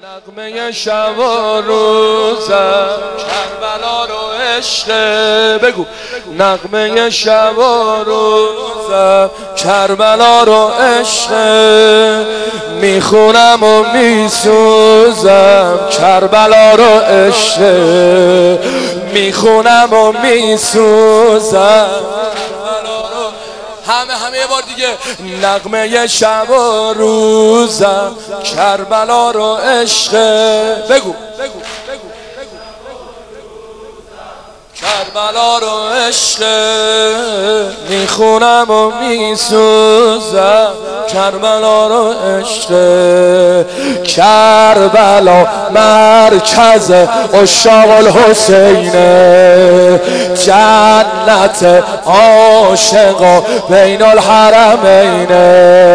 نغمه شب و روزم کربلا رو عشقه بگو. نغمه شب و روزم کربلا رو عشقه، میخونم و میسوزم کربلا رو عشقه، میخونم و میسوزم. همه یه بار دیگه. نغمه شب و روزم کربلا رو عشقه بگو. کربلا رو عشقه، میخونم و میسوزم کربلا رو عشقه. کربلا مرکز عشاق الحسینه، جنت عاشقا بین الحرمینه،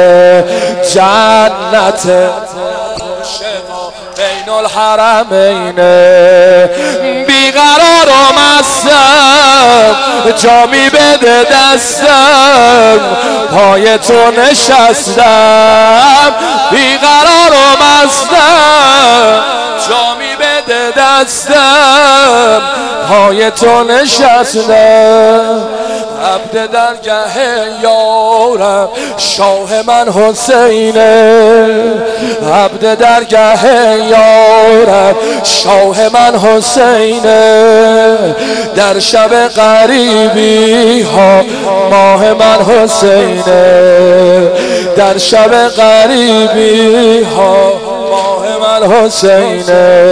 جنت عاشقا بین الحرمینه. بیقرار و مستم جامی بده دستم، پای تو نشستم. بیقرار و مستم جامی بده دستم، پای تو نشستم. عبد درگه یارم شاه من حسینه، عبد درگه یارم شاه من حسینه. در شب غریبی ها ماه من حسینه، در شب غریبی ها ماه من حسینه.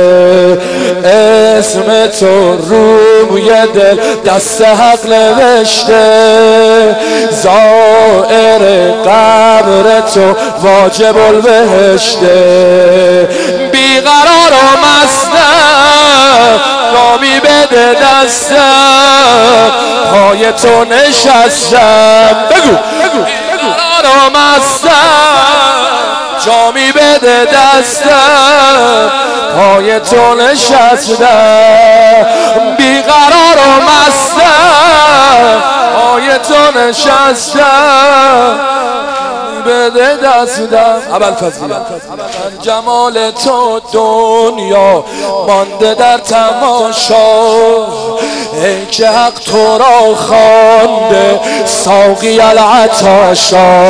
اسم تو روی دل دست حق نوشته، زائر قبر تو واجب البهشته. بیقرار و مستم جامی بده دستم، پای تو نشستم بگو. بیقرار و مستم جامی بده دستم، پای تو نشستم. بیقرار و مستم پای تو نشستم، بده دستم. ابوالفضل جمال تو دنیا مانده در تماشا، ای که حق تو را خوانده ساقی العطاشا.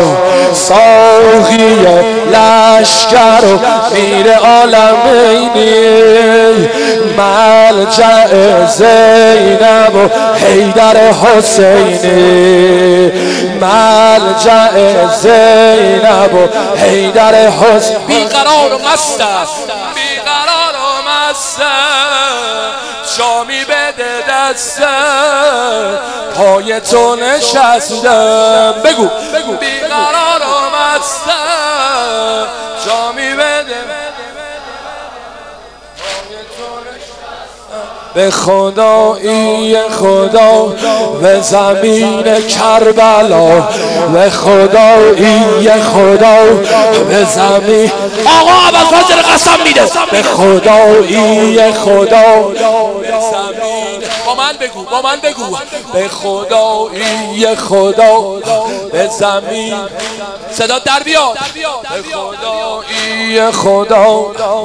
ساقی لشکر و میر عالمینی، ملجأ زینب و حیدر حسینی، ملجأ زینب و حیدر حسین. بیقرار و مستم، بیقرار و مستم جامی بده دستم، پای تو نشستم بگو. بیقرار و مستم جامی بده به خدایی خدا به زمین کربلا، به خدایی خدا به زمین. آقا ابوالفضل قسم میده به خدایی خدا به زمین. با من بگو، با من بگو. به خدایی خدا به زمین. صدا در بیاد. به خدایی خدا.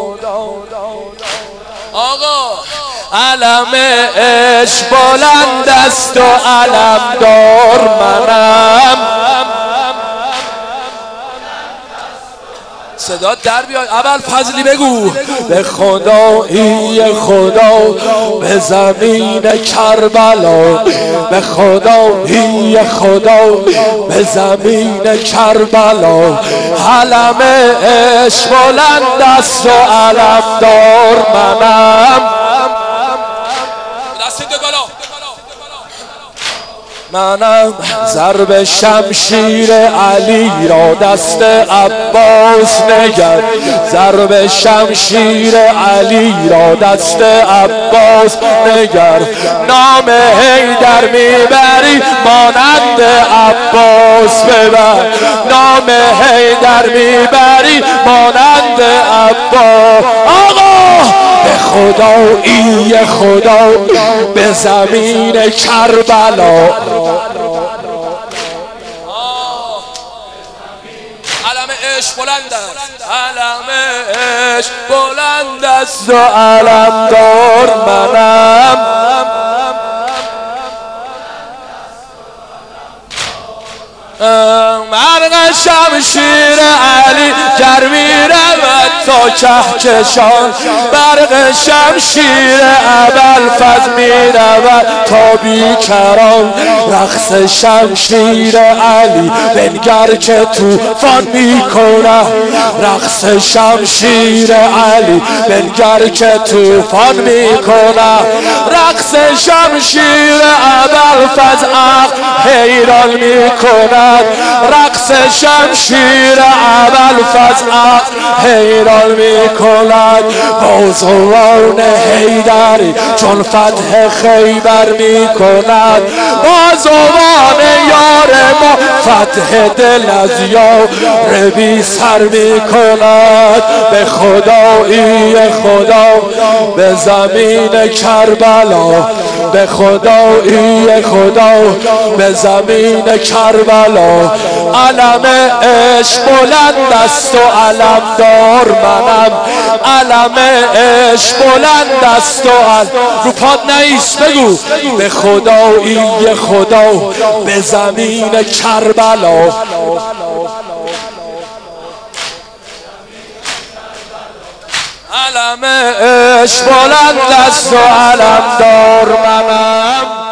آقا علم عشق بلند است و علم دار منم. صدا در بیاد. ابوالفضلی بگو. به خدایی خدا به زمین کربلا، به خدایی خدا به زمین کربلا. علم عشق بلند است و علم دار منم. منم ضرب شمشیر علی را دست عباس نگر، ضرب شمشیر علی را دست عباس نگر. نام حیدر میبری مانند عباس ببر، نام حیدر میبری مانند عباس. آقا به خدایی خدا به زمین کربلا. علم عشق بلند است، علم عشق بلند است و علمدار منم مرغ شمشیر علی گر میرود تا کهکشان برق شمشیر ابوالفضل میرود تا بیکران رقص شمشیر علی بنگر که طوفان میکنه رقص شمشیر علی بنگر که طوفان میکنه رقص شمشیر ابوالفضل حیران میکنه رقص شمشیر ابوالفضل حیران میکند بازوان حیدری چون فتح خیبر میکند بازوان یار ما فتح دل از یار بی سر میکند به خدایی خدا به زمین کربلا به خدایی خدا به زمین کربلا علم عشق بلند است و علمدار منم علم عشق بلند است و رو پاد نیست بگو به خدایی خدا به زمین کربلا علم عشق بلند است و علمدار منم